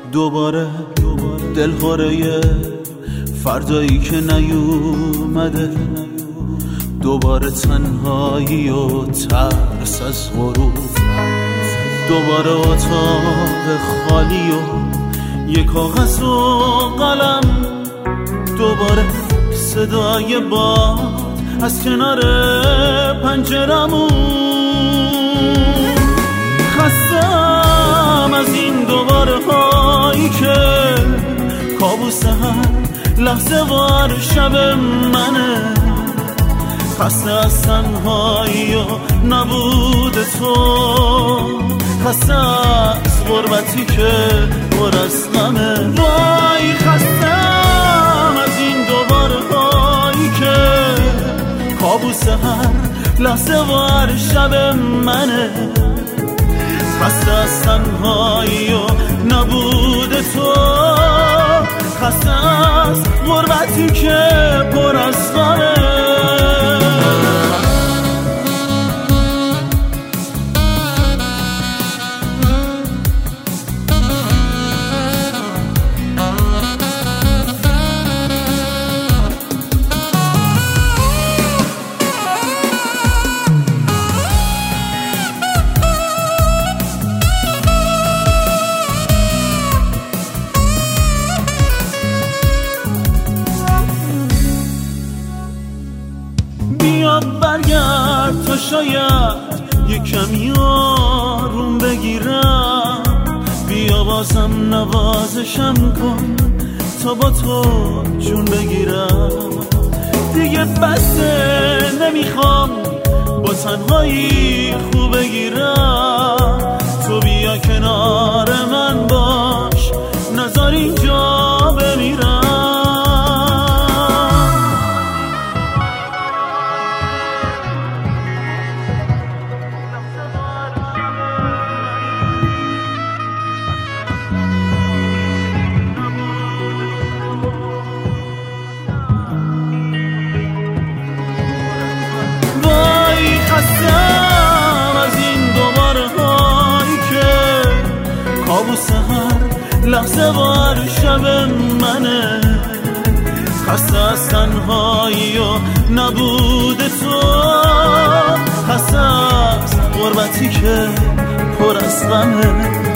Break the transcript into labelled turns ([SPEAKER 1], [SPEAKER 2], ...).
[SPEAKER 1] دوباره دلخوره فردایی که نیومده، دوباره تنهایی و ترس از غروب، دوباره اتاق خالی و یک کاغذ و قلم، دوباره صدای باد از کنار پنجرمون. خستم از این دوباره هایی که کابوس هر لحظه وار شب منه، خسته از تنهایی و نبود تو، خسته از غربتی که پر از غمه. وای خستم از این دوباره هایی که کابوس هر لحظه وار شب منه، خسته از تنهایی و نبود تو، خسته از غربتی که پر از غمه. بیا برگرد تا شاید یک کمی آروم بگیرم، بیا بازم نوازشم کن تا با تو جون بگیرم. دیگه بسه نمیخوام با تنهایی خوب بگیرم، تو بیا کنار من باش نذار اینجا بمیرم. خستم از این دوباره هایی که کابوس هر لحظه وار شب منه، خسته از تنهایی و نبود تو، خسته از غربتی که پر از غمه.